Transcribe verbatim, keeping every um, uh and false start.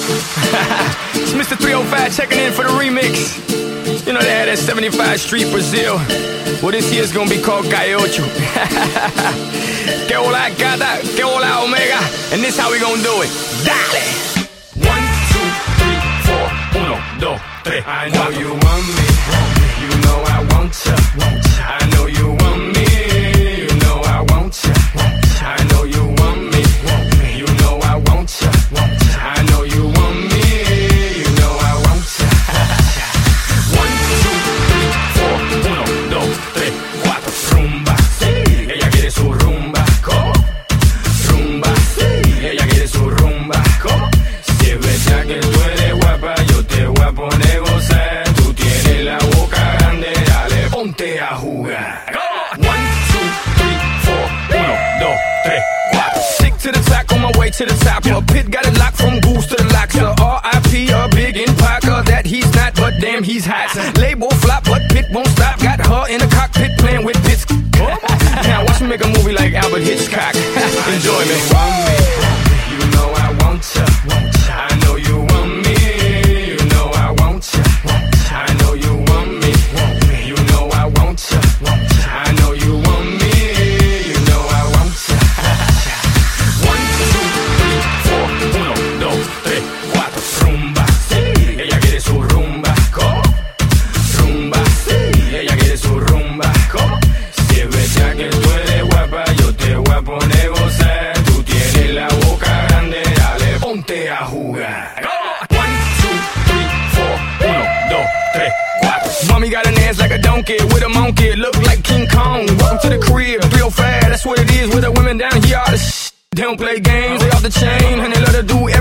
It's Mister three oh five checking in for the remix. You know they had that seventy-five Street Brazil. Well, this year's gonna be called Calle Ocho. Que hola gata, que hola omega. And this how we gonna do it. Dale! One, two, three, four. Uno, dos, tres. I know you want me. You know I want ya. I know you want me. You know I want ya. I know you want me. You know I want ya. I know you want me. You know I want ya. One, two, three, four. Uno, dos, tres, cuatro. Rumba, sí. Ella quiere su rumba. ¿Cómo? Rumba, sí. Ella quiere su rumba. ¿Cómo? Si es verdad que tú eres guapa, yo te voy a poner a gozar. Tú tienes la boca grande, dale, ponte a jugar. One, two, three, four. Uno, dos, tres, cuatro. Stick to the track on my way to the top. A pit got it locked from goose to the locks. So R I P a big in Parker that he's not, but damn he's hot. Label flop, but Pit won't stop. Got her in the cockpit playing with bits. Now watch me make a movie like Albert Hitchcock. Enjoy me. You know I want ya. I know you want me. You know I want ya. I know you want me. You know I want ya. I know you want me. You know I want ya. One, two, three, four. Uno, dos, tres, cuatro. Rumba, sí. Ella quiere su rumba. ¿Cómo? Rumba, sí. Ella quiere su rumba. ¿Cómo? Si es verdad que tú eres guapa, yo te voy a poner a gozar. Tú tienes la boca grande, dale, ponte a jugar. One, two, three, four. Uno, dos, tres, cuatro. Mommy got an ass like a donkey with a monkey. Look like King Kong. Welcome to the crib. three oh five, that's what it is with the women down here. All the sh- they don't play games, they off the chain, and they let her do